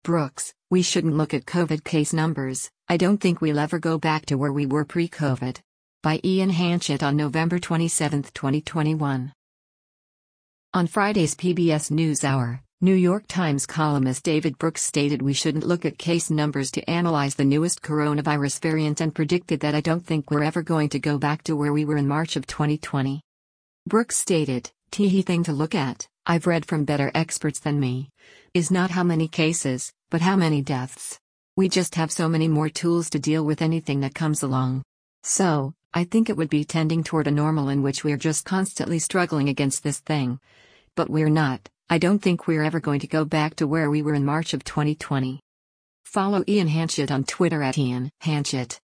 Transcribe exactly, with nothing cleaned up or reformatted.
Brooks, we shouldn't look at COVID case numbers. I don't think we'll ever go back to where we were pre-COVID. By Ian Hanchett on November twenty-seventh, twenty twenty-one. On Friday's P B S NewsHour, New York Times columnist David Brooks stated we shouldn't look at case numbers to analyze the newest coronavirus variant and predicted that I don't think we're ever going to go back to where we were in March of twenty twenty. Brooks stated, "The thing to look at, I've read from better experts than me, is not how many cases, but how many deaths. We just have so many more tools to deal with anything that comes along. So, I think it would be tending toward a normal in which we're just constantly struggling against this thing. But we're not. I don't think we're ever going to go back to where we were in March of twenty twenty." Follow Ian Hanchett on Twitter at Ian Hanchett.